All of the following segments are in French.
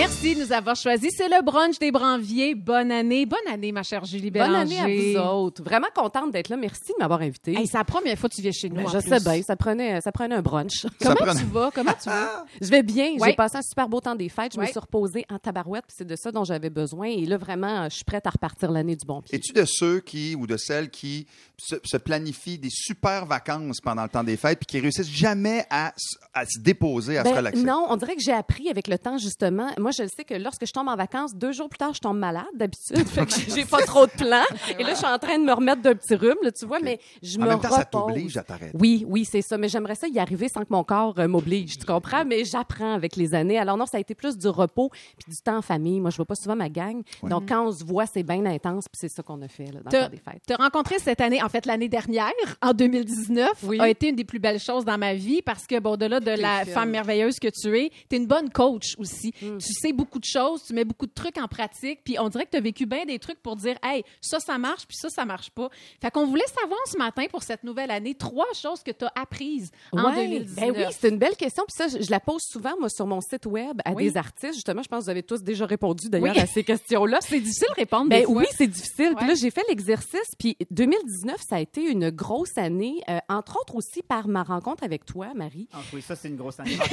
Merci de nous avoir choisis. C'est le brunch des Branviers. Bonne année, ma chère Julie Bélanger. Bonne année à vous autres. Vraiment contente d'être là. Merci de m'avoir invitée. Hey, c'est la première fois que tu viens chez nous. Je sais bien, ça prenait un brunch. Comment tu vas? Je vais bien. Ouais. J'ai passé un super beau temps des fêtes. Je me Ouais. suis reposée en tabarouette, puis c'est de ça dont j'avais besoin. Et là, vraiment, je suis prête à repartir l'année du bon pied. Es-tu de ceux qui ou de celles qui se planifient des super vacances pendant le temps des fêtes puis qui réussissent jamais à se déposer, à se relaxer? Non, on dirait que j'ai appris avec le temps, justement. Moi, je le sais que lorsque je tombe en vacances, 2 jours plus tard, je tombe malade d'habitude. Fait que j'ai pas trop de plans. Et là, je suis en train de me remettre d'un petit rhume, là, tu vois, mais je me En même temps, repose. ça t'oblige à t'arrêter. Oui, c'est ça. Mais j'aimerais ça y arriver sans que mon corps m'oblige, tu comprends? Mais j'apprends avec les années. Alors non, ça a été plus du repos puis du temps en famille. Moi, je vois pas souvent ma gang. Ouais. Donc, quand on se voit, c'est bien intense puis c'est ça qu'on a fait là, dans le temps des fêtes. Te rencontrer cette année, en fait, l'année dernière, en 2019, Oui. a été une des plus belles choses dans ma vie parce que, bon, au-delà de la fine. femme merveilleuse que tu es, tu es une bonne coach aussi. Tu sais beaucoup de choses, tu mets beaucoup de trucs en pratique, puis on dirait que tu as vécu bien des trucs pour dire, hey, ça marche, puis ça marche pas. Fait qu'on voulait savoir ce matin, pour cette nouvelle année, 3 choses que tu as apprises en Ouais, 2019. ben oui, c'est une belle question. Puis ça, je la pose souvent, moi, sur mon site web à Oui. des artistes. Justement, je pense que vous avez tous déjà répondu, d'ailleurs, Oui. à ces questions-là. C'est difficile de répondre Ben des fois. oui, c'est difficile. Puis Ouais. là, j'ai fait l'exercice. Puis 2019, ça a été une grosse année, entre autres aussi par ma rencontre avec toi, Marie. Ah oui, ça, c'est une grosse année.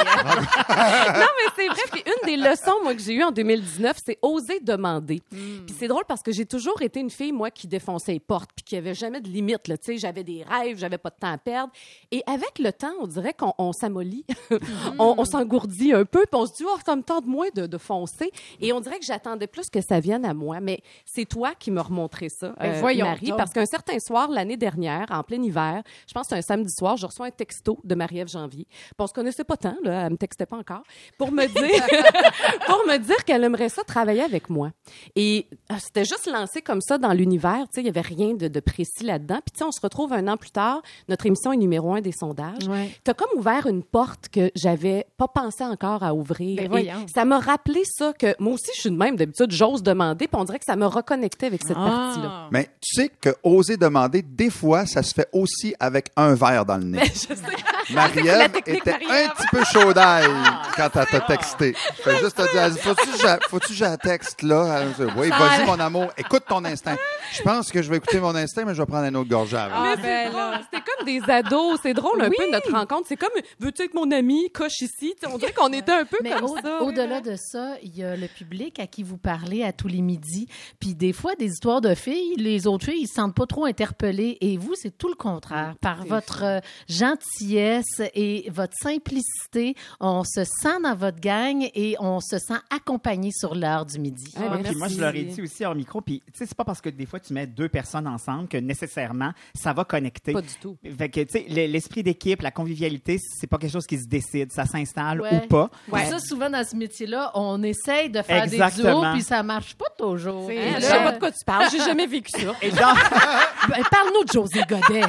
Non, mais c'est vrai. Puis une des leçons, moi, que j'ai eues en 2019, c'est oser demander. Puis c'est drôle parce que j'ai toujours été une fille, moi, qui défonçait les portes puis qui avait jamais de limite. Tu sais, j'avais des rêves, j'avais pas de temps à perdre. Et avec le temps, on dirait qu'on s'amollit, on s'engourdit un peu, puis on se dit, oh, ça me tente moins de foncer. Et on dirait que j'attendais plus que ça vienne à moi. Mais c'est toi qui m'as remontré ça, Ben, voyons Marie, donc. parce qu'un certain soir, l'année dernière, en plein hiver, je pense que c'est un samedi soir, je reçois un texto de Marie-Ève Janvier. Puis on se connaissait pas tant, là, elle me textait pas encore, pour me dire, pour me dire qu'elle aimerait ça travailler avec moi. Et c'était juste lancé comme ça dans l'univers, tu sais, il y avait rien de précis là-dedans. Puis tu sais, on se retrouve 1 an plus tard, notre émission est numéro 1 des sondages. Ouais. T'as comme ouvert une porte que j'avais pas pensé encore à ouvrir. Ben Et voyons. ça m'a rappelé ça que moi aussi, je suis de même. D'habitude, j'ose demander, puis on dirait que ça me reconnectait avec cette partie-là. Mais tu sais que oser demander, des fois, ça se fait aussi avec un verre dans le nez. Je sais. Marie-Ève la technique, était Marie-Ève. un petit peu chaud d'ail quand elle t'a texté. Je fais juste te dire, faut-tu que je la texte là? Elle dit, oui, vas-y, mon amour, écoute ton instinct. Je pense que je vais écouter mon instinct, mais je vais prendre un autre gorgée avant. Ah, Mais ben c'est drôle. là. C'était comme des ados. C'est drôle un Oui. peu notre rencontre. C'est comme, veux-tu être mon ami? Coche ici. Tu sais, on dirait qu'on était un peu Mais comme ça. au-delà de ça, il y a le public à qui vous parlez à tous les midis. Puis des fois, des histoires de filles, les autres filles, ils se sentent pas trop interpellées. Et vous, c'est tout le contraire. Par votre gentillesse et votre simplicité, on se sent dans votre gang et on se sent accompagné sur l'heure du midi. Ah, Ouais, puis moi, je leur ai merci. dit aussi hors micro, puis tu sais, c'est pas parce que des fois tu mets 2 personnes ensemble que nécessairement ça va connecter. Pas du tout. Fait que, tu sais, l'esprit d'équipe, la convivialité, c'est pas quelque chose qui se décide, ça s'installe Ouais. ou pas. Ouais. Ça, souvent, dans ce métier-là, on essaye de faire des Exactement. duos, puis ça marche pas toujours. C'est- Et Je là- sais pas de quoi tu parles. J'ai jamais vécu ça. Et dans, Ben, parle-nous de José Godet.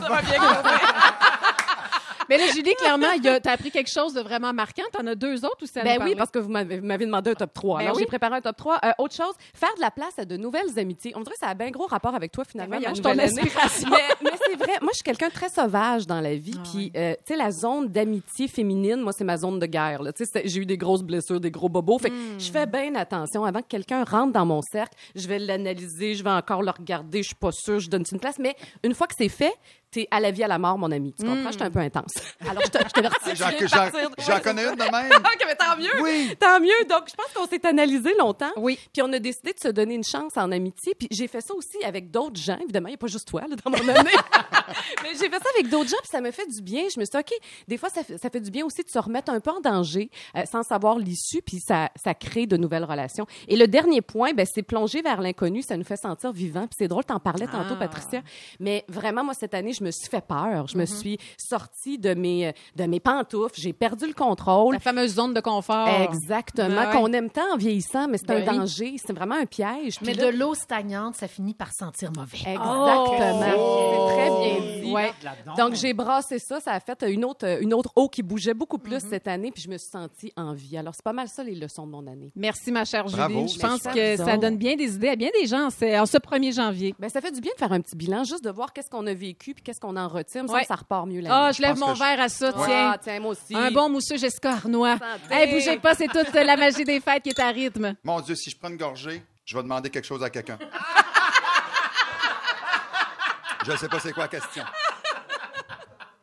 Mais là, Julie, clairement, t'as appris quelque chose de vraiment marquant. T'en as 2 autres ou c'est à nous Ben oui, parler? parce que vous m'avez demandé un top 3. Ben Alors, oui. j'ai préparé un top 3. Autre chose, faire de la place à de nouvelles amitiés. On dirait que ça a bien gros rapport avec toi, finalement. Ben voyons, ma je t'en nouvelle année. inspiration. Mais c'est vrai. Moi, je suis quelqu'un de très sauvage dans la vie. Puis, tu sais, la zone d'amitié féminine, moi, c'est ma zone de guerre. Là. Tu sais, j'ai eu des grosses blessures, des gros bobos. Fait que je fais bien attention. Avant que quelqu'un rentre dans mon cercle, je vais l'analyser, je vais encore le regarder. Je suis pas sûre, je donne une place. Mais une fois que c'est fait, t'es à la vie, à la mort, mon ami. Tu comprends? J'étais un peu intense. Alors, je t'avertis. J'en connais une de même. OK, mais tant mieux. Oui. Tant mieux. Donc, je pense qu'on s'est analysé longtemps. Oui. Puis on a décidé de se donner une chance en amitié. Puis j'ai fait ça aussi avec d'autres gens. Évidemment, il n'y a pas juste toi là, dans mon année. Mais j'ai fait ça avec d'autres gens, puis ça me fait du bien. Je me suis dit, OK, des fois, ça fait du bien aussi de se remettre un peu en danger sans savoir l'issue, puis ça crée de nouvelles relations. Et le dernier point, ben, c'est plonger vers l'inconnu. Ça nous fait sentir vivant. Puis c'est drôle, t'en parlais tantôt, Patricia. Mais vraiment, moi, cette année, je me suis fait peur. Je me suis sortie de mes pantoufles. J'ai perdu le contrôle. La fameuse zone de confort. Exactement. Ben ouais. Qu'on aime tant en vieillissant, mais c'est Ben un oui. danger. C'est vraiment un piège. Mais Puis là- de l'eau stagnante, ça finit par sentir mauvais. Exactement. C'est très bien dit. Ouais. Donc, j'ai brassé ça. Ça a fait une autre eau qui bougeait beaucoup plus cette année, puis je me suis sentie en vie. Alors, c'est pas mal ça, les leçons de mon année. Merci, ma chère Julie. Bravo. Je pense Merci. que ça donne bien des idées à bien des gens en ce 1er janvier. Ben, ça fait du bien de faire un petit bilan, juste de voir qu'est-ce qu'on a vécu puis qu'est-ce qu'on en retire? Ouais. Ça repart mieux la Ah, nuit. je lève pense mon que verre à ça, Ouais. tiens. Ah, tiens, moi aussi. Un bon mousseux Jessica Arnois. Santé. Hey, bougez pas, c'est toute la magie des fêtes qui est à rythme. Mon Dieu, si je prends une gorgée, je vais demander quelque chose à quelqu'un. Je ne sais pas c'est quoi la question.